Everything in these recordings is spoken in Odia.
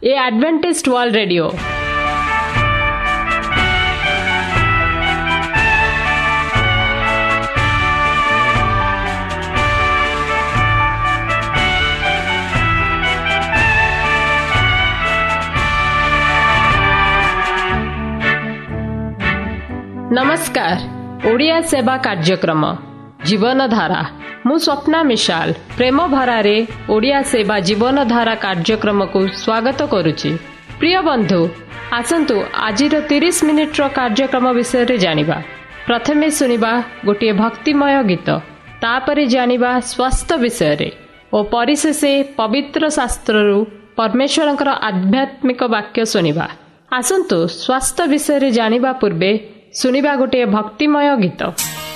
ए एडवेंटिस्ट वर्ल्ड रेडियो। नमस्कार। ओडिया सेवा कार्यक्रम जीवन धारा मु स्वप्ना मिशाल प्रेम भरारे ओडिया सेवा जीवन धारा कार्यक्रम को स्वागत करुछि। प्रिय बंधु, आसंतु आजिर 30 मिनिट रो कार्यक्रम विषय रे जानिबा। प्रथमे सुनिबा गोटे भक्तिमय गीत, तापरे जानिबा स्वास्थ्य विषय रे ओ परिशेषे पवित्र शास्त्ररु परमेश्वरंकर आध्यात्मिक वाक्य सुनिबा। आसंतु स्वास्थ्य विषय रे जानिबा पूर्वे सुनिबा गोटे भक्तिमय गीत।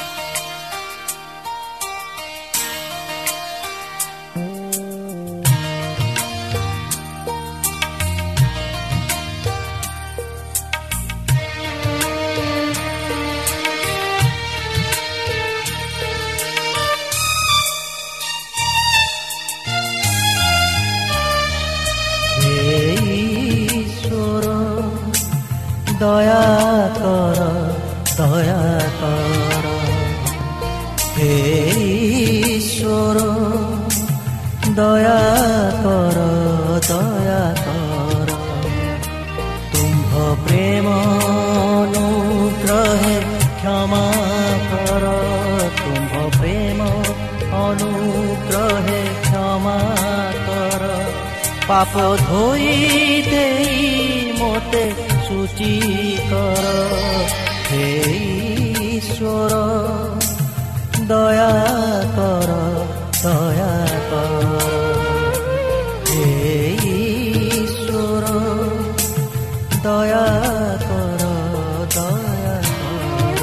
दया कर दया कर हे ईश्वर, दया कर दया कर। तुम्भ प्रेम अनुग्रहे क्षमा कर, तुम्भ प्रेम अनुग्रहे क्षमा कर। पाप धोई देई मोते सूची कर, हे ईश्वर, दया कर दया कर। हे ईश्वर, दया कर दया कर।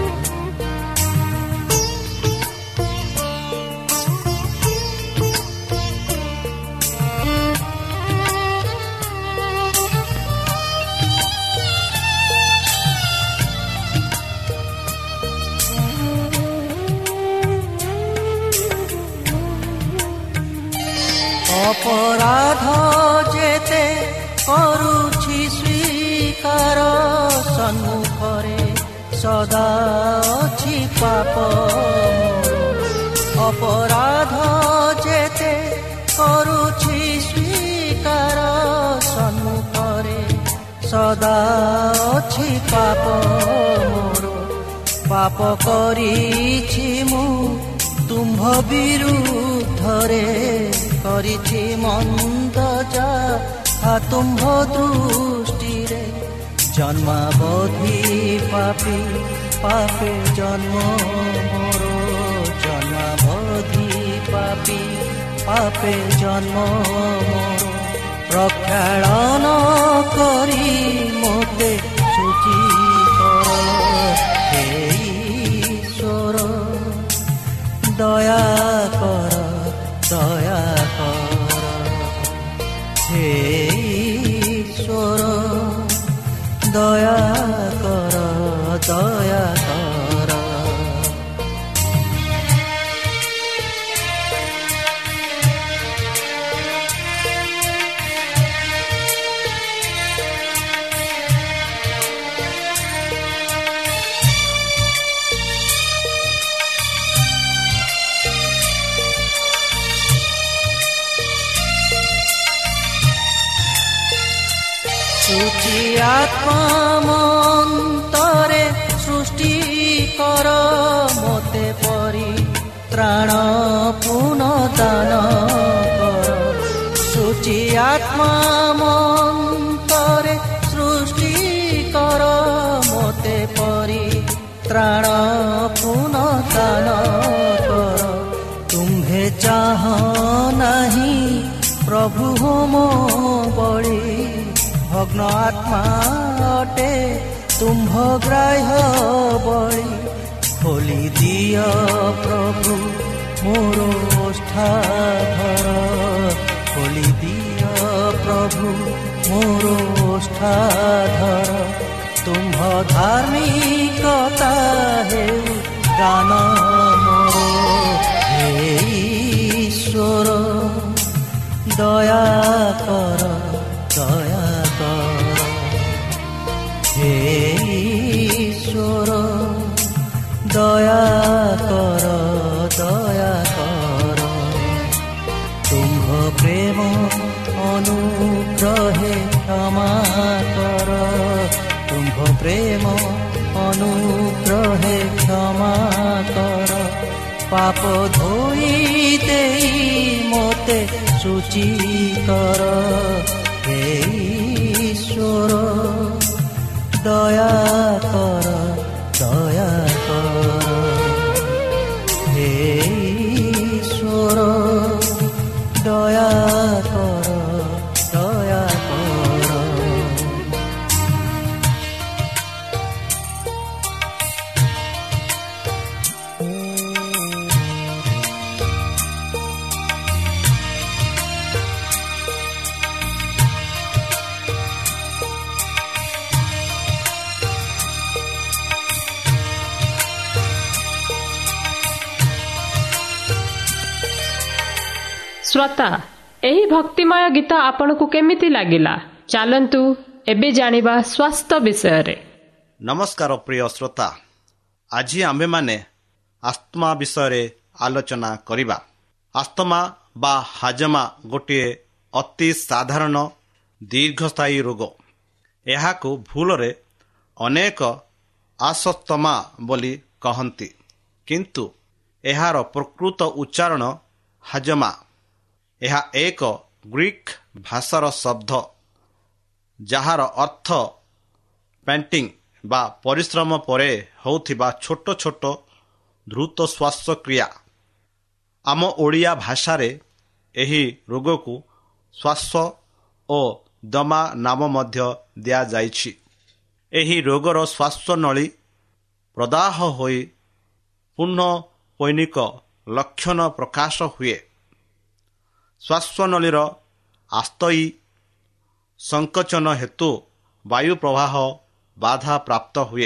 अपराध जेते करुछि स्वीकार, सन्मुखरे सदा अछि पाप मोर। अपराध जेते करुछि स्वीकार, सन्मुखरे सदा अछि पाप मोर। पाप करिछि मु तुम्भ विरुद्धरे, करिछि मन्द जाहा तुम्भ दृष्टिरे। जन्मावधि पापी पापे जन्म मोर, जन्मावधि पापी पापे जन्म मोर। प्रक्षालन करी मोते सूची कर, हे ईश्वर, दया कर दया कर। हे ईश्वर, दया कर दया कर। सूची आत्मा मन्तरे सृष्टि कर, मोते परित्राण पुनः दान कर। सूची आत्मा मन्तरे सृष्टि कर, मोते परित्राण पुनः दान कर। तुम्हे चाह नहीं प्रभु मो बड़ी, भग्न आत्मा अटे तुम्भ ग्राह्य बळी। खोली दिय प्रभु मोर ओष्ठाधर, खोली दिय प्रभु मोर ओष्ठाधर। तुम्भ धार्मिकता हेउ गान मोर, हे ईश्वर, दया कर ଦୟା କର। ହେ ଈଶ୍ୱର ଦୟା କର, ଦୟା କର। ତୁମ୍ଭ ପ୍ରେମ ଅନୁଗ୍ରହେ କ୍ଷମା କର। ତୁମ୍ଭ ପ୍ରେମ ଅନୁଗ୍ରହେ କ୍ଷମା କର। ପାପ ଧୋଇ ଦେଇ ମୋତେ ଶୁଚି କର। ହେ ଈଶ୍ୱର ଦୟା କର, ଦୟା କର। ହେ ଈଶ୍ୱର ଦୟା କର, ଦୟା କର। ଶ୍ରୋତା, ଏହି ଭକ୍ତିମୟ ଗୀତ ଆପଣଙ୍କୁ କେମିତି ଲାଗିଲା? ଚାଲନ୍ତୁ ଏବେ ଜାଣିବା ସ୍ୱାସ୍ଥ୍ୟ ବିଷୟରେ। ନମସ୍କାର ପ୍ରିୟ ଶ୍ରୋତା, ଆଜି ଆମ୍ଭେମାନେ ଆସ୍ଥମା ବିଷୟରେ ଆଲୋଚନା କରିବା। ଆସ୍ଥମା ବା ହାଜମା ଗୋଟିଏ ଅତି ସାଧାରଣ ଦୀର୍ଘସ୍ଥାୟୀ ରୋଗ। ଏହାକୁ ଭୁଲରେ ଅନେକ ଆସ୍ଥମା ବୋଲି କହନ୍ତି, କିନ୍ତୁ ଏହାର ପ୍ରକୃତ ଉଚ୍ଚାରଣ ହାଜମା। ଏହା ଏକ ଗ୍ରୀକ୍ ଭାଷାର ଶବ୍ଦ, ଯାହାର ଅର୍ଥ ପ୍ୟାଣ୍ଟିଂ ବା ପରିଶ୍ରମ ପରେ ହେଉଥିବା ଛୋଟ ଛୋଟ ଦ୍ରୁତ ଶ୍ୱାସକ୍ରିୟା। ଆମ ଓଡ଼ିଆ ଭାଷାରେ ଏହି ରୋଗକୁ ଶ୍ୱାସ ଓ ଦମା ନାମ ମଧ୍ୟ ଦିଆଯାଇଛି। ଏହି ରୋଗର ଶ୍ୱାସନଳୀ ପ୍ରଦାହ ହୋଇ ପୁନଃପୈନିକ ଲକ୍ଷଣ ପ୍ରକାଶ ହୁଏ। ଶ୍ୱାସନଳୀର ଆସ୍ତୟୀ ସଂକୋଚନ ହେତୁ ବାୟୁ ପ୍ରବାହ ବାଧା ପ୍ରାପ୍ତ ହୁଏ।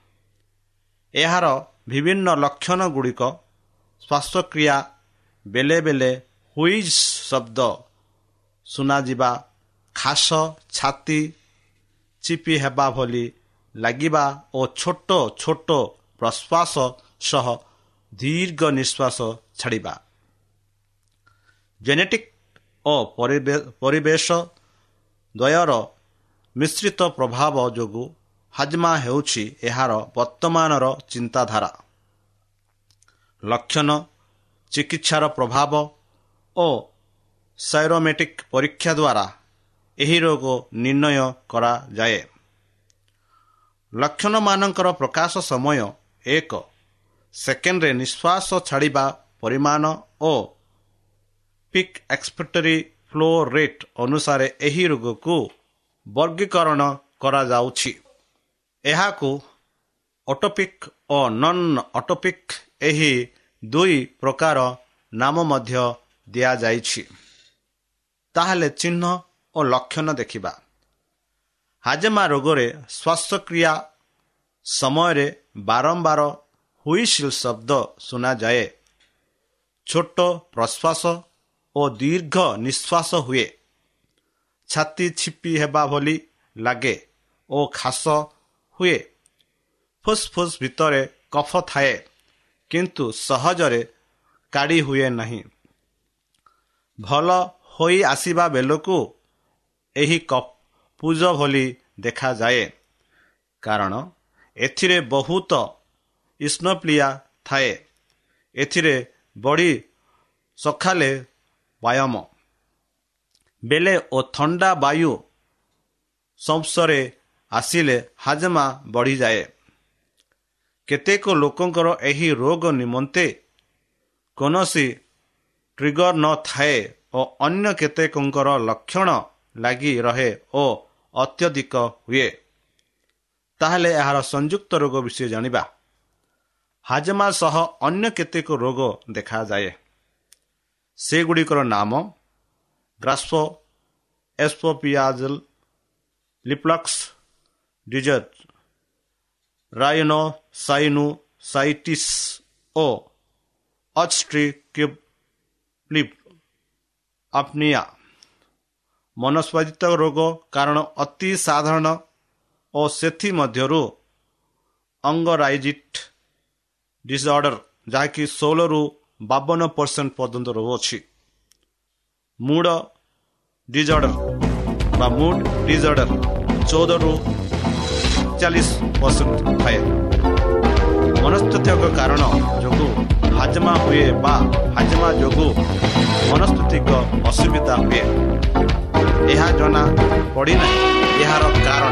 ଏହାର ବିଭିନ୍ନ ଲକ୍ଷଣ ଗୁଡ଼ିକ ଶ୍ୱାସକ୍ରିୟା ବେଳେ ବେଳେ ହୁଇଜ୍ ଶବ୍ଦ ଶୁଣାଯିବା, ଖାସ, ଛାତି ଚିପି ହେବା ଭଳି ଲାଗିବା ଓ ଛୋଟ ଛୋଟ ପ୍ରଶ୍ୱାସ ସହ ଦୀର୍ଘ ନିଶ୍ୱାସ ଛାଡ଼ିବା। ଜେନେଟିକ୍ ଓ ପରିବେଶ ଦ୍ୱୟର ମିଶ୍ରିତ ପ୍ରଭାବ ଯୋଗୁଁ ହାଜମା ହେଉଛି ଏହାର ବର୍ତ୍ତମାନର ଚିନ୍ତାଧାରା। ଲକ୍ଷଣ, ଚିକିତ୍ସାର ପ୍ରଭାବ ଓ ସାଇରୋମେଟ୍ରିକ୍ ପରୀକ୍ଷା ଦ୍ୱାରା ଏହି ରୋଗ ନିର୍ଣ୍ଣୟ କରାଯାଏ। ଲକ୍ଷଣମାନଙ୍କର ପ୍ରକାଶ ସମୟ 1 ସେକେଣ୍ଡରେ ନିଶ୍ୱାସ ଛାଡ଼ିବା ପରିମାଣ ଓ ପିକ୍ ଏକ୍ସପିରେଟୋରୀ ଫ୍ଲୋ ରେଟ୍ ଅନୁସାରେ ଏହି ରୋଗକୁ ବର୍ଗୀକରଣ କରାଯାଉଛି। ଏହାକୁ ଅଟୋପିକ୍ ଓ ନନ୍ ଅଟୋପିକ୍ ଏହି ଦୁଇ ପ୍ରକାର ନାମ ମଧ୍ୟ ଦିଆଯାଇଛି। ତାହେଲେ ଚିହ୍ନ ଓ ଲକ୍ଷଣ ଦେଖିବା। ହାଜମା ରୋଗରେ ଶ୍ୱାସକ୍ରିୟା ସମୟରେ ବାରମ୍ବାର ହୁଇସିଲ୍ ଶବ୍ଦ ଶୁଣାଯାଏ। ଛୋଟ ପ୍ରଶ୍ୱାସ ଓ ଦୀର୍ଘ ନିଶ୍ୱାସ ହୁଏ। ଛାତି ଛିପି ହେବା ଭଳି ଲାଗେ ଓ ଖାସ ହୁଏ। ଫୁସ୍ଫୁସ୍ ଭିତରେ କଫ ଥାଏ, କିନ୍ତୁ ସହଜରେ କାଢ଼ି ହୁଏ ନାହିଁ। ଭଲ ହୋଇ ଆସିବା ବେଳକୁ ଏହି ପୁଜ ଭଳି ଦେଖାଯାଏ, କାରଣ ଏଥିରେ ବହୁତ ଇସ୍ନୋପ୍ଲିଆ ଥାଏ। ଏଥିରେ ବଡ଼ି ସକାଳେ ବ୍ୟାୟାମ ବେଳେ ଓ ଥଣ୍ଡା ବାୟୁ ସଂସ୍ପର୍ଶରେ ଆସିଲେ ହାଜମା ବଢ଼ିଯାଏ। କେତେକ ଲୋକଙ୍କର ଏହି ରୋଗ ନିମନ୍ତେ କୌଣସି ଟ୍ରିଗର ନଥାଏ ଓ ଅନ୍ୟ କେତେକଙ୍କର ଲକ୍ଷଣ ଲାଗି ରହେ ଓ ଅତ୍ୟଧିକ ହୁଏ। ତାହେଲେ ଏହାର ସଂଯୁକ୍ତ ରୋଗ ବିଷୟ ଜାଣିବା। ହାଜମା ସହ ଅନ୍ୟ କେତେକ ରୋଗ ଦେଖାଯାଏ। ସେଗୁଡ଼ିକର ନାମ ଗ୍ରାସ୍ପୋ ଏସ୍ପୋପିଆଜଲ, ଲିପ୍ଲକ୍ସ ଡିଜିଜ୍, ରାଇନୋସାଇନୋସାଇଟିସ୍ ଓ ଅବ୍ଷ୍ଟ୍ରକ୍ଟିଭ ସ୍ଲିପ୍ ଆପନିଆ। ମନସ୍ୱାଦିତ ରୋଗ କାରଣ ଅତି ସାଧାରଣ ଓ ସେଥିମଧ୍ୟରୁ ଅଙ୍ଗରାଇଜିଟ୍ ଡିସଅର୍ଡର ଯାହାକି 16ରୁ 52% ପର୍ଯ୍ୟନ୍ତ ରହୁଅଛି। ମୁଡ ଡିସଅର୍ଡର ବା ମୁଡ୍ ଡିସଅର୍ଡର 14ରୁ 40% ଥାଏ। ମନସ୍ତୁତିକ କାରଣ ଯୋଗୁଁ ହାଜମା ହୁଏ ବା ହାଜମା ଯୋଗୁଁ ମନସ୍ତୁତିକ ଅସୁବିଧା ହୁଏ। ଏହା ଜଣା ପଡ଼ିନାହିଁ ଏହାର କାରଣ।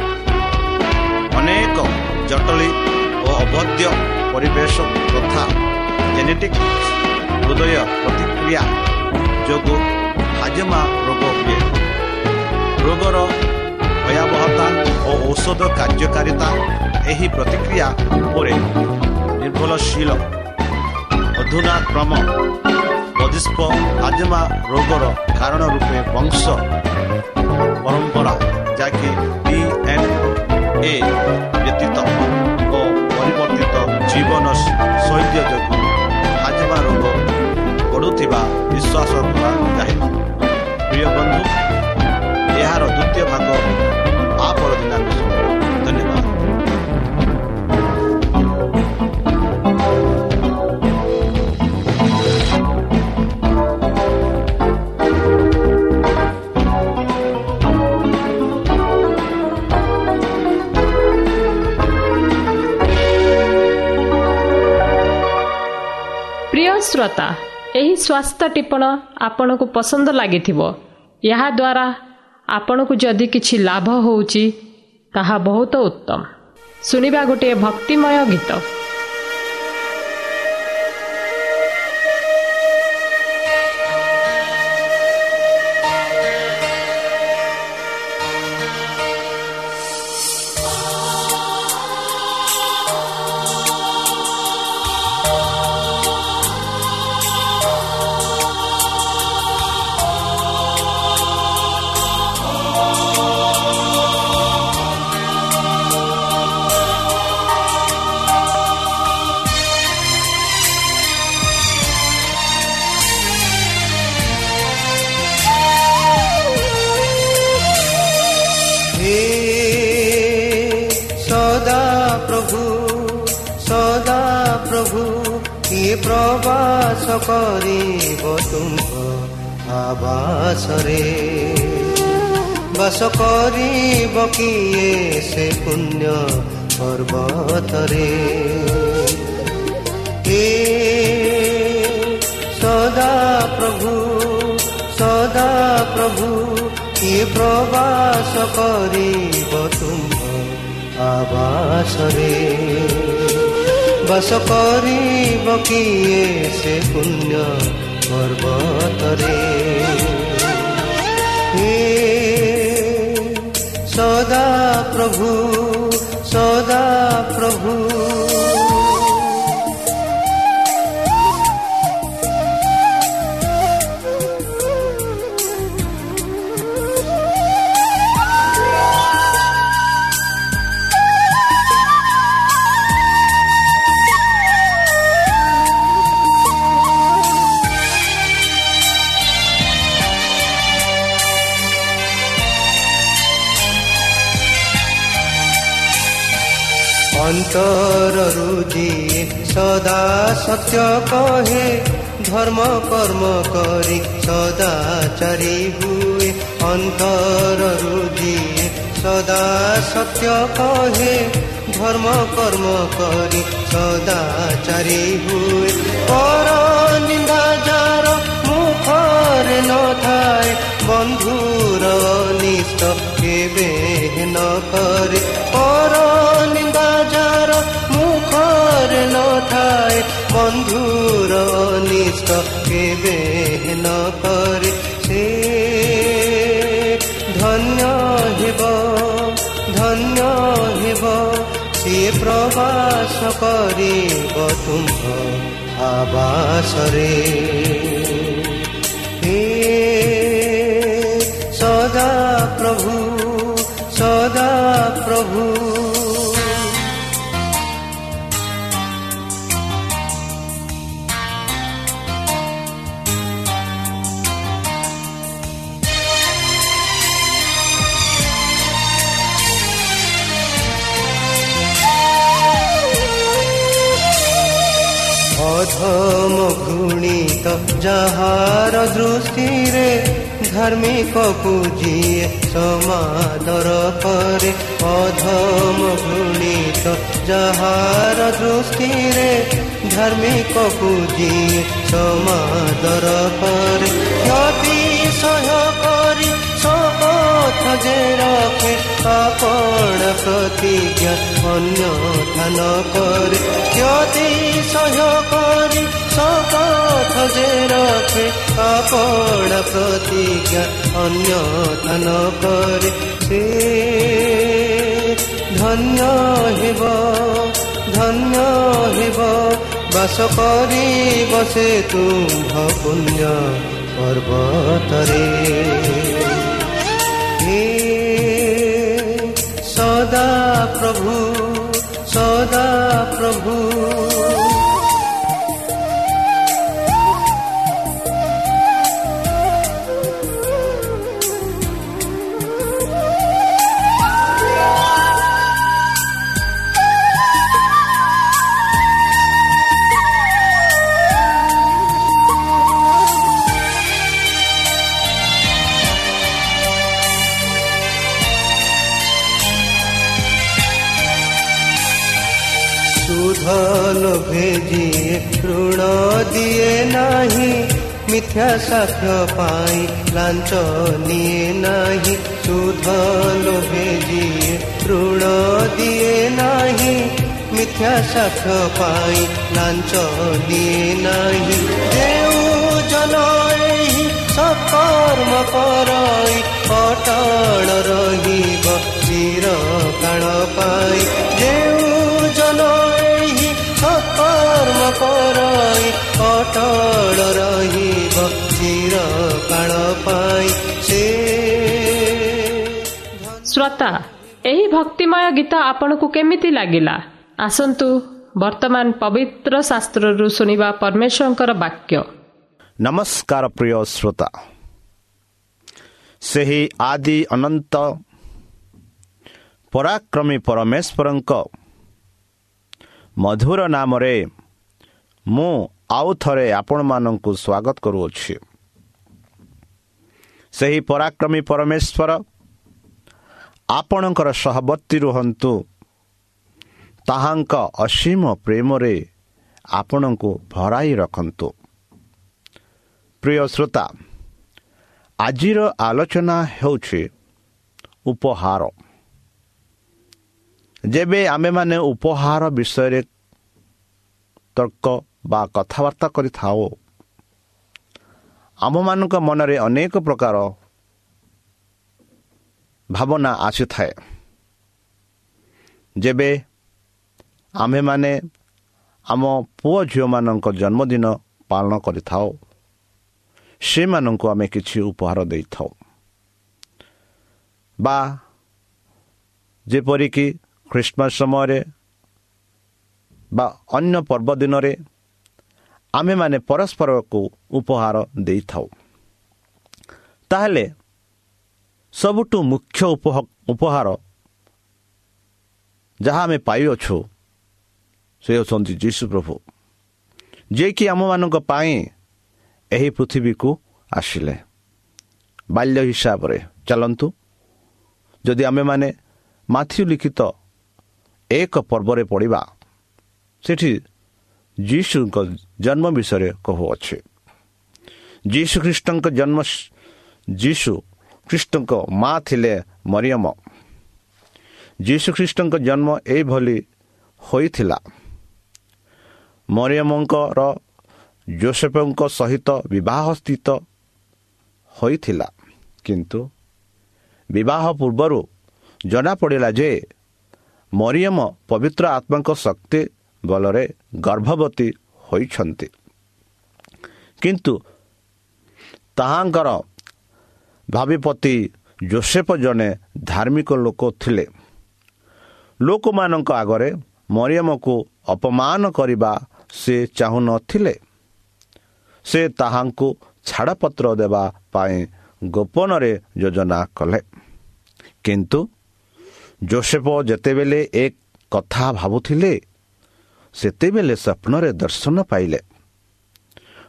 ଅନେକ ଜଟିଳ ଓ ଅବୈଧ ପରିବେଶ ତଥା ଜେନେଟିକ୍ ହୃଦୟ ପ୍ରତିକ୍ରିୟା ଯୋଗୁଁ ହାଜମା ରୋଗ ହୁଏ। ରୋଗର ଭୟାବହତା ଓ ଔଷଧ କାର୍ଯ୍ୟକାରିତା ଏହି ପ୍ରତିକ୍ରିୟା ଉପରେ ନିର୍ଭରଶୀଳ। ଅଧୁନାକ୍ରମ ବଧିଷ୍ପ ହାଜମା ରୋଗର କାରଣ ରୂପେ ବଂଶ ପରମ୍ପରା ଯାହାକି DNA ବ୍ୟତୀତ ଓ ପରିବର୍ତ୍ତିତ ଜୀବନ ଶୈଳୀ ଯୋଗୁଁ ହାଜମା ରୋଗ ବଢ଼ୁଥିବା ବିଶ୍ୱାସ କରାଯାଏ। ପ୍ରିୟ ବନ୍ଧୁ, ଏହାର ଦ୍ୱିତୀୟ ଭାଗ ଆ ପରଦିନ ଆମେ ଶୁଣିବା। ଧନ୍ୟବାଦ। ପ୍ରିୟ ଶ୍ରୋତା, ଏହି ସ୍ୱାସ୍ଥ୍ୟ ଟିପ୍ପଣ ଆପଣଙ୍କୁ ପସନ୍ଦ ଲାଗିଥିବ। ଏହାଦ୍ୱାରା ଆପଣଙ୍କୁ ଯଦି କିଛି ଲାଭ ହେଉଛି ତାହା ବହୁତ ଉତ୍ତମ। ଶୁଣିବା ଗୋଟିଏ ଭକ୍ତିମୟ ଗୀତ। ପ୍ରବାସ କରିବ ତୁମ୍ଭ ଆବାସରେ, ବାସ କରିବ କିଏ ସେ ପୁଣ୍ୟ ପର୍ବତରେ। ହେ ସଦା ପ୍ରଭୁ କିଏ ପ୍ରବାସ କରିବ ତୁମ୍ଭ ଆବାସରେ, ବାସ କରିବ କିଏ ସେ ପୁଣ୍ୟ ପର୍ବତରେ। ହେ ସଦା ପ୍ରଭୁ ଅନ୍ତରରୁ ଯିଏ ସଦା ସତ୍ୟ କହେ, ଧର୍ମ କର୍ମ କରି ସଦାଚାରୀ ହୁଏ। ଅନ୍ତରରୁ ଯିଏ ସଦା ସତ୍ୟ କହେ, ଧର୍ମ କର୍ମ କରି ସଦାଚାରୀ ହୁଏ। ପର ନିନ୍ଦା ଯାର ମୁଖରେ ନଥାଏ, ବନ୍ଧୁର ଅନିଷ୍ଟ କେବେ ନ କରେ। ପର ନିନ୍ଦା ଯାର ମୁଖରେ ନଥାଏ, ବନ୍ଧୁର ଅନିଷ୍ଟ କେବେ ନ କରେ। ସେ ଧନ୍ୟ ହେବ ସିଏ ପ୍ରବାସ କରିବ ତୁମ୍ଭ ଆବାସରେ। ହେ ସଦା ପ୍ରଭୁ ଅଧମ ଘୃଣିତ ଯାହାର ଦୃଷ୍ଟିରେ ଧାର୍ମିକକୁ ଯିଏ ସମାଦର କରେ। ଅଧମ ଘୃଣିତ ଯାହାର ଦୃଷ୍ଟିରେ ଧାର୍ମିକକୁ ଯିଏ ସମାଦର କରେ। କ୍ଷତି ସହ୍ୟ କରି ଶପଥ ଯେ ରଖେ ଆପଣ ପ୍ରତିଜ୍ଞା ଅନ୍ୟଥା ନ କରେ। କ୍ଷତି ସହ୍ୟ କରି ଶପଥ ଯେ ରଖେ ଆପଣ ପ୍ରତିଜ୍ଞା ଅନ୍ୟଥା ନ କରେ। ସେ ଧନ୍ୟ ହେବ ଧନ୍ୟ ହେବ ବାସ କରିବ ସେ ତୁମ୍ଭ ପୁଣ୍ୟ ପର୍ବତରେ। ହେ ସଦା ପ୍ରଭୁ ସଦା ପ୍ରଭୁ ଧନ ଭେଜିଏ ଋଣ ଦିଏ ନାହିଁ। ମିଥ୍ୟା ସାକ୍ଷ୍ୟ ପାଇଁ ଲାଞ୍ଚ ନିଏ ନାହିଁ। ସୁଧନ ଭେଜିଏ ଋଣ ଦିଏ ନାହିଁ। ମିଥ୍ୟା ସାକ୍ଷ୍ୟ ପାଇଁ ଲାଞ୍ଚ ନିଏ ନାହିଁ। ଯେଉଁ ଜନ ଏହି ସକର୍ମ କରଇ ଅଟଳ ରହିବ ଚିରକାଳ ପାଇଁ। ଯେଉଁ ଜନ ସକର୍ମ କରଇ ଅଟଳ ରହିବ ଚିରକାଳ ପାଇଁ। ସେ ଶ୍ରୋତା, ଏହି ଭକ୍ତିମୟ ଗୀତ ଆପଣଙ୍କୁ କେମିତି ଲାଗିଲା? ଆସନ୍ତୁ ବର୍ତ୍ତମାନ ପବିତ୍ର ଶାସ୍ତ୍ରରୁ ଶୁଣିବା ପରମେଶ୍ୱରଙ୍କର ବାକ୍ୟ। ନମସ୍କାର ପ୍ରିୟ ଶ୍ରୋତା, ସେହି ଆଦି ଅନନ୍ତ ପରାକ୍ରମୀ ପରମେଶ୍ୱରଙ୍କ ମଧୁର ନାମରେ ମୁଁ ଆଉ ଥରେ ଆପଣମାନଙ୍କୁ ସ୍ୱାଗତ କରୁଅଛି। ସେହି ପରାକ୍ରମୀ ପରମେଶ୍ୱର ଆପଣଙ୍କର ସହବର୍ତ୍ତୀ ରୁହନ୍ତୁ। ତାହାଙ୍କ ଅସୀମ ପ୍ରେମରେ ଆପଣଙ୍କୁ ଭରାଇ ରଖନ୍ତୁ। ପ୍ରିୟ ଶ୍ରୋତା, ଆଜିର ଆଲୋଚନା ହେଉଛି ଉପହାର। ଯେବେ ଆମେମାନେ ଉପହାର ବିଷୟରେ ତର୍କ ବା କଥାବାର୍ତ୍ତା କରିଥାଉ, ଆମମାନଙ୍କ ମନରେ ଅନେକ ପ୍ରକାର ଭାବନା ଆସିଥାଏ। ଯେବେ ଆମେମାନେ ଆମ ପୁଅ ଝିଅମାନଙ୍କ ଜନ୍ମଦିନ ପାଳନ କରିଥାଉ, ସେମାନଙ୍କୁ ଆମେ କିଛି ଉପହାର ଦେଇଥାଉ। ବା ଯେପରିକି ଖ୍ରୀଷ୍ଟମାସ ସମୟରେ ବା ଅନ୍ୟ ପର୍ବ ଦିନରେ ଆମେମାନେ ପରସ୍ପରକୁ ଉପହାର ଦେଇଥାଉ। ତାହେଲେ ସବୁଠୁ ମୁଖ୍ୟ ଉପହାର ଯାହା ଆମେ ପାଇଅଛୁ, ସେ ହେଉଛନ୍ତି ଯୀଶୁ ପ୍ରଭୁ, ଯିଏକି ଆମମାନଙ୍କ ପାଇଁ ଏହି ପୃଥିବୀକୁ ଆସିଲେ ବାଲ୍ୟ ହିସାବରେ। ଚାଲନ୍ତୁ, ଯଦି ଆମେମାନେ ମାଥିଉ ଲିଖିତ 1 ପର୍ବରେ ପଢ଼ିବା, ସେଠି ଯୀଶୁଙ୍କ ଜନ୍ମ ବିଷୟରେ କହୁଅଛି। ଯୀଶୁ ଖ୍ରୀଷ୍ଟଙ୍କ ଜନ୍ମ, ଯୀଶୁ ଖ୍ରୀଷ୍ଟଙ୍କ ମା ଥିଲେ ମରିୟମ। ଯୀଶୁ ଖ୍ରୀଷ୍ଟଙ୍କ ଜନ୍ମ ଏଇଭଳି ହୋଇଥିଲା। ମରିୟମଙ୍କର ଯୋସେଫଙ୍କ ସହିତ ବିବାହ ସ୍ଥିତ ହୋଇଥିଲା, କିନ୍ତୁ ବିବାହ ପୂର୍ବରୁ ଜଣାପଡ଼ିଲା ଯେ ମରିୟମ ପବିତ୍ର ଆତ୍ମାଙ୍କ ଶକ୍ତି ବଳରେ ଗର୍ଭବତୀ ହୋଇଛନ୍ତି। କିନ୍ତୁ ତାହାଙ୍କର ଭାବିପତି ଯୋସେଫ ଜଣେ ଧାର୍ମିକ ଲୋକ ଥିଲେ। ଲୋକମାନଙ୍କ ଆଗରେ ମରିୟମକୁ ଅପମାନ କରିବା ସେ ଚାହୁଁନଥିଲେ। ସେ ତାହାଙ୍କୁ ଛାଡ଼ପତ୍ର ଦେବା ପାଇଁ ଗୋପନରେ ଯୋଜନା କଲେ। କିନ୍ତୁ ଯୋସେଫ ଯେତେବେଳେ ଏ କଥା ଭାବୁଥିଲେ, ସେତେବେଳେ ସ୍ୱପ୍ନରେ ଦର୍ଶନ ପାଇଲେ।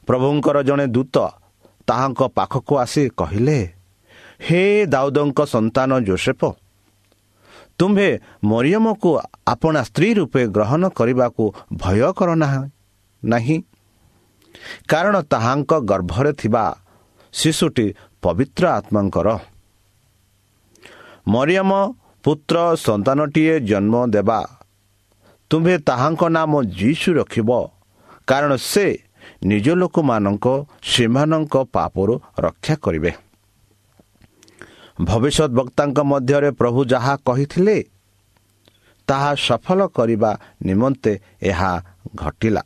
ପ୍ରଭୁଙ୍କର ଜଣେ ଦୂତ ତାହାଙ୍କ ପାଖକୁ ଆସି କହିଲେ, ହେ ଦାଉଦଙ୍କ ସନ୍ତାନ ଯୋସେଫ, ତୁମ୍ଭେ ମରିୟମକୁ ଆପଣା ସ୍ତ୍ରୀ ରୂପେ ଗ୍ରହଣ କରିବାକୁ ଭୟ କର ନାହିଁ, କାରଣ ତାହାଙ୍କ ଗର୍ଭରେ ଥିବା ଶିଶୁଟି ପବିତ୍ର ଆତ୍ମାଙ୍କର। ମରିୟମ ପୁତ୍ର ସନ୍ତାନଟିଏ ଜନ୍ମ ଦେବା, ତୁମ୍ଭେ ତାହାଙ୍କ ନାମ ଯୀଶୁ ରଖିବ, କାରଣ ସେ ନିଜ ଲୋକମାନଙ୍କ ସେମାନଙ୍କ ପାପରୁ ରକ୍ଷା କରିବେ। ଭବିଷ୍ୟତ ବକ୍ତାଙ୍କ ମଧ୍ୟରେ ପ୍ରଭୁ ଯାହା କହିଥିଲେ ତାହା ସଫଳ କରିବା ନିମନ୍ତେ ଏହା ଘଟିଲା।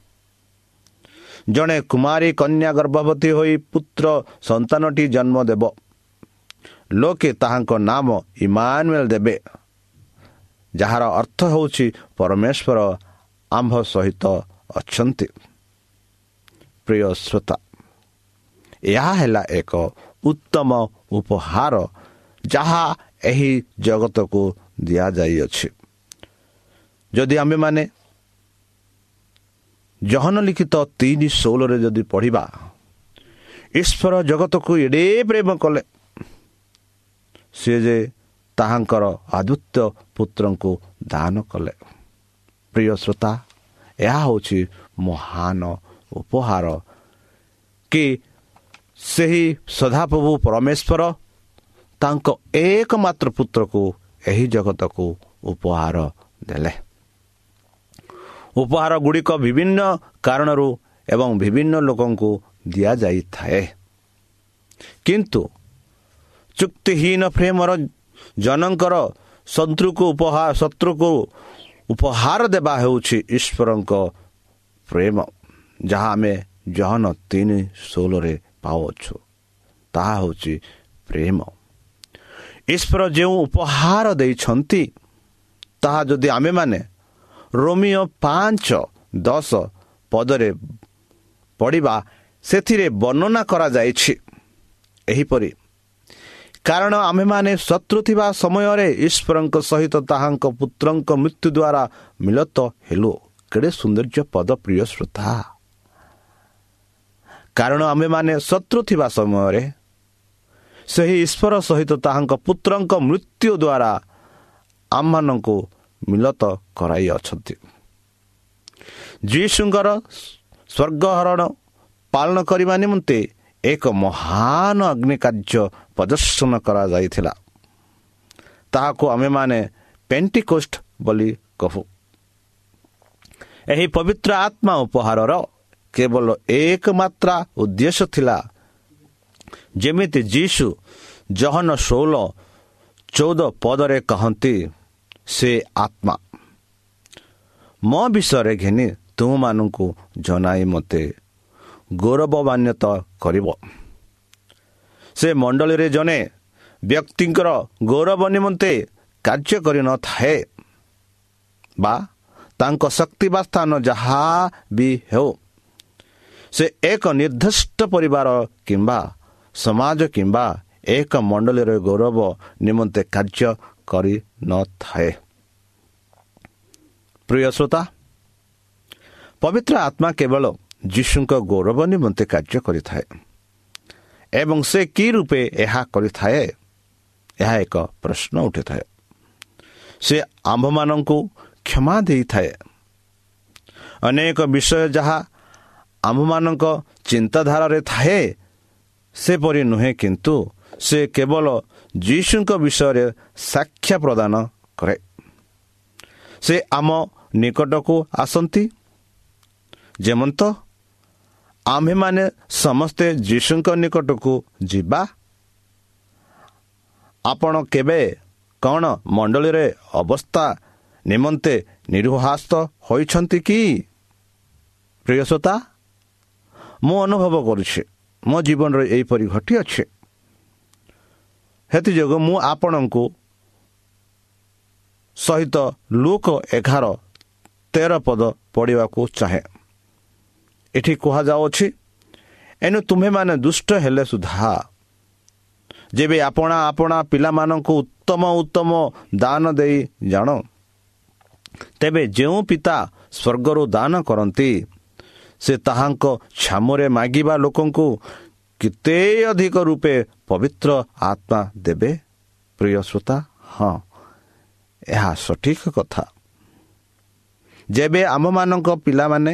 ଜଣେ କୁମାରୀ କନ୍ୟା ଗର୍ଭବତୀ ହୋଇ ପୁତ୍ର ସନ୍ତାନଟି ଜନ୍ମ ଦେବ। ଲୋକେ ତାହାଙ୍କ ନାମ ଇମାନୁଏଲ ଦେବେ, ଯାହାର ଅର୍ଥ ହେଉଛି ପରମେଶ୍ୱର ଆମ୍ଭ ସହିତ ଅଛନ୍ତି। ପ୍ରିୟ ଶ୍ରୋତା, ଏହା ହେଲା ଏକ ଉତ୍ତମ ଉପହାର ଯାହା ଏହି ଜଗତକୁ ଦିଆଯାଇଅଛି। ଯଦି ଆମ୍ଭେମାନେ ଯୋହନ ଲିଖିତ 3:16 ଯଦି ପଢ଼ିବା, ଈଶ୍ୱର ଜଗତକୁ ଏଡ଼େ ପ୍ରେମ କଲେ ସେ ଯେ ତାହାଙ୍କର ଅଦ୍ୱିତୀୟ ପୁତ୍ରଙ୍କୁ ଦାନ କଲେ। ପ୍ରିୟ ଶ୍ରୋତା, ଏହା ହେଉଛି ମହାନ ଉପହାର କି ସେହି ସଦାପ୍ରଭୁ ପରମେଶ୍ୱର ତାଙ୍କ ଏକମାତ୍ର ପୁତ୍ରକୁ ଏହି ଜଗତକୁ ଉପହାର ଦେଲେ। ଉପହାର ଗୁଡ଼ିକ ବିଭିନ୍ନ କାରଣରୁ ଏବଂ ବିଭିନ୍ନ ଲୋକଙ୍କୁ ଦିଆଯାଇଥାଏ, କିନ୍ତୁ ଚୁକ୍ତିହୀନ ପ୍ରେମର ଜନଙ୍କର ଶତ୍ରୁକୁ ଉପହାର ଦେବା ହେଉଛି ଈଶ୍ୱରଙ୍କ ପ୍ରେମ, ଯାହା ଆମେ ଯୋହନ 3:16 ପାଉଛୁ। ତାହା ହେଉଛି ପ୍ରେମ। ଈଶ୍ୱର ଯେଉଁ ଉପହାର ଦେଇଛନ୍ତି ତାହା ଯଦି ଆମେମାନେ ରୋମିଓ 5:10 ପଦରେ ପଢ଼ିବା, ସେଥିରେ ବର୍ଣ୍ଣନା କରାଯାଇଛି ଏହିପରି, କାରଣ ଆମେମାନେ ଶତ୍ରୁ ଥିବା ସମୟରେ ଈଶ୍ୱରଙ୍କ ସହିତ ତାହାଙ୍କ ପୁତ୍ରଙ୍କ ମୃତ୍ୟୁ ଦ୍ୱାରା ମିଳିତ ହେଲୁ। କେଡ଼େ ସୌନ୍ଦର୍ଯ୍ୟ ପଦ ପ୍ରିୟ ଶ୍ରୋତା। କାରଣ ଆମେମାନେ ଶତ୍ରୁ ଥିବା ସମୟରେ ସେହି ଈଶ୍ୱର ସହିତ ତାହାଙ୍କ ପୁତ୍ରଙ୍କ ମୃତ୍ୟୁ ଦ୍ୱାରା ଆମମାନଙ୍କୁ ମିଳିତ କରାଇଅଛନ୍ତି। ଯୀଶୁଙ୍କର ସ୍ୱର୍ଗହରଣ ପାଳନ କରିବା ନିମନ୍ତେ ଏକ ମହାନ ଅଗ୍ନି କାର୍ଯ୍ୟ ପ୍ରଦର୍ଶନ କରାଯାଇଥିଲା। ତାହାକୁ ଆମେମାନେ ପେଣ୍ଟିକୋଷ୍ଟ ବୋଲି କହୁ। ଏହି ପବିତ୍ର ଆତ୍ମା ଉପହାରର କେବଳ ଏକମାତ୍ର ଉଦ୍ଦେଶ୍ୟ ଥିଲା, ଯେମିତି ଯୀଶୁ ଯୋହନ 16:14 ପଦରେ କହନ୍ତି, ସେ ଆତ୍ମା ମୋ ବିଷୟରେ ଘେନି ତୁମମାନଙ୍କୁ ଜଣାଇ ମୋତେ ଗୌରବାନ୍ୱିତ କରିବ। ସେ ମଣ୍ଡଳୀରେ ଜଣେ ବ୍ୟକ୍ତିଙ୍କର ଗୌରବ ନିମନ୍ତେ କାର୍ଯ୍ୟ କରିନଥାଏ, ବା ତାଙ୍କ ଶକ୍ତି ବା ସ୍ଥାନ ଯାହା ବି ହେଉ। ସେ ଏକ ନିର୍ଦ୍ଦିଷ୍ଟ ପରିବାର କିମ୍ବା ସମାଜ କିମ୍ବା ଏକ ମଣ୍ଡଳୀର ଗୌରବ ନିମନ୍ତେ କାର୍ଯ୍ୟ କରିନଥାଏ। ପ୍ରିୟ ଶ୍ରୋତା, ପବିତ୍ର ଆତ୍ମା କେବଳ ଯୀଶୁଙ୍କ ଗୌରବ ନିମନ୍ତେ କାର୍ଯ୍ୟ କରିଥାଏ। ଏବଂ ସେ କି ରୂପେ ଏହା କରିଥାଏ, ଏହା ଏକ ପ୍ରଶ୍ନ ଉଠିଥାଏ। ସେ ଆମ୍ଭମାନଙ୍କୁ କ୍ଷମା ଦେଇଥାଏ। ଅନେକ ବିଷୟ ଯାହା ଆମ୍ଭମାନଙ୍କ ଚିନ୍ତାଧାରାରେ ଥାଏ ସେପରି ନୁହେଁ, କିନ୍ତୁ ସେ କେବଳ ଯୀଶୁଙ୍କ ବିଷୟରେ ସାକ୍ଷ୍ୟ ପ୍ରଦାନ କରେ। ସେ ଆମ ନିକଟକୁ ଆସନ୍ତି ଯେମନ୍ତ ଆମ୍ଭେମାନେ ସମସ୍ତେ ଯୀଶୁଙ୍କ ନିକଟକୁ ଯିବା। ଆପଣ କେବେ କ'ଣ ମଣ୍ଡଳୀରେ ଅବସ୍ଥା ନିମନ୍ତେ ନିରୁହାସ୍ତ ହୋଇଛନ୍ତି କି? ପ୍ରିୟ ଶ୍ରୋତା, ମୁଁ ଅନୁଭବ କରୁଛି ମୋ ଜୀବନରେ ଏହିପରି ଘଟିଅଛି। ସେଥିଯୋଗୁଁ ମୁଁ ଆପଣଙ୍କୁ ସହିତ ଲୁକ 11:13 ପଦ ପଢ଼ିବାକୁ ଚାହେଁ। ଏଠି କୁହାଯାଉଛି, ଏଣୁ ତୁମ୍ଭେମାନେ ଦୁଷ୍ଟ ହେଲେ ସୁଦ୍ଧା ଯେବେ ଆପଣା ଆପଣା ପିଲାମାନଙ୍କୁ ଉତ୍ତମ ଉତ୍ତମ ଦାନ ଦେଇ ଜାଣ, ତେବେ ଯେଉଁ ପିତା ସ୍ୱର୍ଗରୁ ଦାନ କରନ୍ତି ସେ ତାହାଙ୍କ ଛାମରେ ମାଗିବା ଲୋକଙ୍କୁ କେତେ ଅଧିକ ରୂପେ ପବିତ୍ର ଆତ୍ମା ଦେବେ। ପ୍ରିୟ ଶ୍ରୋତା, ହଁ, ଏହା ସଠିକ କଥା। ଯେବେ ଆମମାନଙ୍କ ପିଲାମାନେ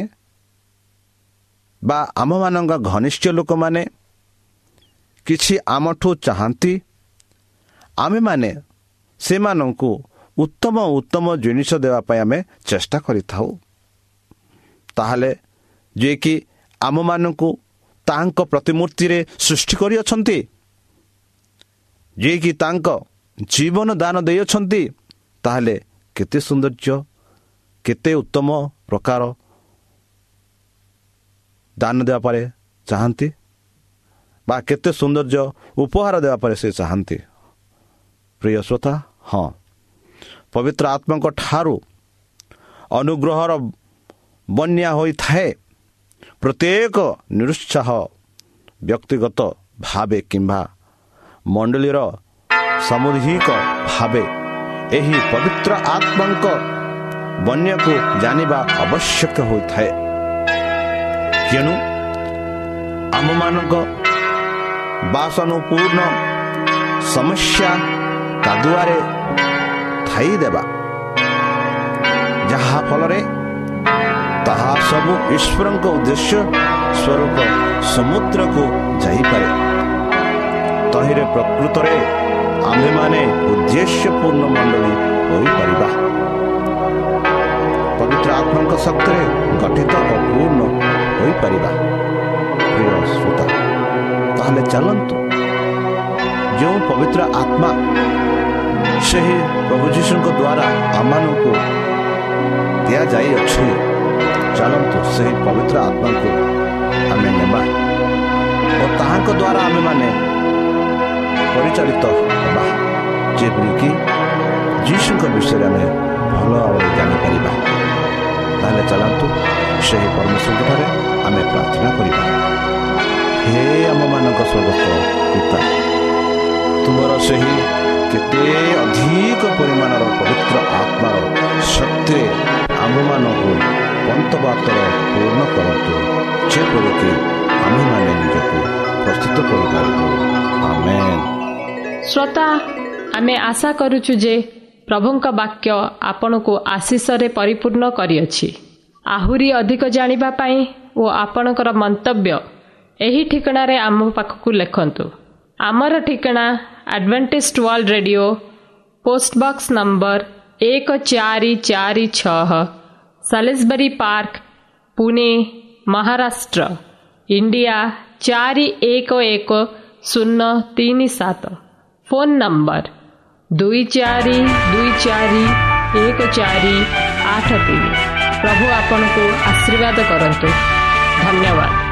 ବା ଆମମାନଙ୍କ ଘନିଷ୍ଠ ଲୋକମାନେ କିଛି ଆମଠୁ ଚାହାନ୍ତି, ଆମେମାନେ ସେମାନଙ୍କୁ ଉତ୍ତମ ଉତ୍ତମ ଜିନିଷ ଦେବା ପାଇଁ ଆମେ ଚେଷ୍ଟା କରିଥାଉ। ତାହେଲେ ଯିଏକି ଆମମାନଙ୍କୁ ତାଙ୍କ ପ୍ରତିମୂର୍ତ୍ତିରେ ସୃଷ୍ଟି କରିଅଛନ୍ତି, ଯିଏକି ତାଙ୍କ ଜୀବନ ଦାନ ଦେଇଅଛନ୍ତି, ତାହେଲେ କେତେ ସୌନ୍ଦର୍ଯ୍ୟ, କେତେ ଉତ୍ତମ ପ୍ରକାର ଦାନ ଦେବା ପରେ ଚାହାନ୍ତି ବା କେତେ ସୌନ୍ଦର୍ଯ୍ୟ ଉପହାର ଦେବା ପରେ ସେ ଚାହାନ୍ତି। ପ୍ରିୟ ଶ୍ରୋତା, ହଁ, ପବିତ୍ର ଆତ୍ମାଙ୍କ ଠାରୁ ଅନୁଗ୍ରହର ବନ୍ୟା ହୋଇଥାଏ। ପ୍ରତ୍ୟେକ ନିରୁତ୍ସାହ ବ୍ୟକ୍ତିଗତ ଭାବେ କିମ୍ବା ମଣ୍ଡଳୀର ସାମୂହିକ ଭାବେ ଏହି ପବିତ୍ର ଆତ୍ମାଙ୍କ ବନ୍ୟାକୁ ଜାଣିବା ଆବଶ୍ୟକ ହୋଇଥାଏ। ତେଣୁ ଆମମାନଙ୍କ ବାସନପୂର୍ଣ୍ଣ ସମସ୍ୟା କାଦୁଆରେ ଥାଇଦେବା, ଯାହାଫଳରେ ତାହା ସବୁ ଈଶ୍ୱରଙ୍କ ଉଦ୍ଦେଶ୍ୟ ସ୍ୱରୂପ ସମୁଦ୍ରକୁ ଯାଇପାରେ। ତହିଁରେ ପ୍ରକୃତରେ ଆମ୍ଭେମାନେ ଉଦ୍ଦେଶ୍ୟପୂର୍ଣ୍ଣ ମଣ୍ଡଳୀ ହୋଇପାରିବା, ପବିତ୍ର ଆତ୍ମାଙ୍କ ଶକ୍ତିରେ ଗଠିତ ଓ ପୂର୍ଣ୍ଣ ହୋଇପାରିବା। ପ୍ରିୟ ଶ୍ରୋତା, ତାହେଲେ ଚାଲନ୍ତୁ, ଯେଉଁ ପବିତ୍ର ଆତ୍ମା ସେହି ପ୍ରଭୁ ଯୀଶୁଙ୍କ ଦ୍ୱାରା ଆମମାନଙ୍କୁ ଦିଆଯାଇଅଛି, ଚାଲନ୍ତୁ ସେହି ପବିତ୍ର ଆତ୍ମାକୁ ଆମେ ନେବା ଓ ତାହାଙ୍କ ଦ୍ୱାରା ଆମେମାନେ ପରିଚାଳିତ ହେବା, ଯେପରିକି ଯୀଶୁଙ୍କ ବିଷୟରେ ଆମେ ଭଲ ଭାବରେ ଜାଣିପାରିବା। ତାହେଲେ ଚାଲନ୍ତୁ ସେହି ପରମେଶ୍ୱରଙ୍କଠାରେ ଆମେ ପ୍ରାର୍ଥନା କରିବା। ହେ ଆମମାନଙ୍କ ସ୍ୱର୍ଗସ୍ଥ ପିତା, ତୁମର ସେହି କେତେ ଅଧିକ ପରିମାଣର ପବିତ୍ର ଆତ୍ମାର ଶକ୍ତିରେ ଆମ୍ଭମାନଙ୍କୁ ପନ୍ତବାର୍ତ୍ତାର ପୂର୍ଣ୍ଣ କରନ୍ତୁ, ଯେପରିକି ଆମେମାନେ ନିଜକୁ ପ୍ରସ୍ତୁତ କରିପାରିବୁ। ଆମେନ୍। ଶ୍ରୋତା, ଆମେ ଆଶା କରୁଛୁ ଯେ ପ୍ରଭୁଙ୍କ ବାକ୍ୟ ଆପଣଙ୍କୁ ଆଶୀଷରେ ପରିପୂର୍ଣ୍ଣ କରିଅଛି। ଆହୁରି ଅଧିକ ଜାଣିବା ପାଇଁ ଓ ଆପଣଙ୍କର ମନ୍ତବ୍ୟ ଏହି ଠିକଣାରେ ଆମ ପାଖକୁ ଲେଖନ୍ତୁ। ଆମର ଠିକଣା Adventist world radio, post box number 1446, Salisbury park, Pune, Maharashtra, India 411037। Phone number 24241483। ପ୍ରଭୁ ଆପଣଙ୍କୁ ଆଶୀର୍ବାଦ କରନ୍ତୁ। ଧନ୍ୟବାଦ।